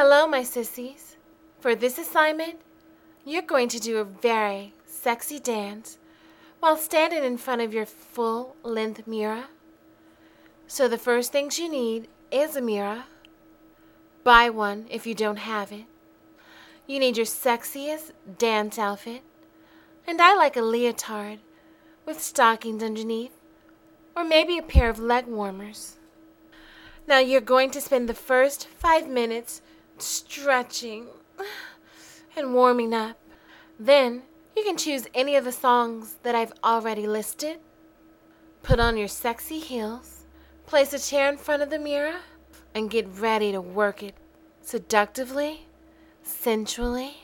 Hello, my sissies. For this assignment, you're going to do a very sexy dance while standing in front of your full-length mirror. So the first things you need is a mirror. Buy one if you don't have it. You need your sexiest dance outfit, and I like a leotard with stockings underneath, or maybe a pair of leg warmers. Now you're going to spend the first 5 minutes stretching and warming up. Then you can choose any of the songs that I've already listed. Put on your sexy heels, place a chair in front of the mirror, and get ready to work it seductively, sensually,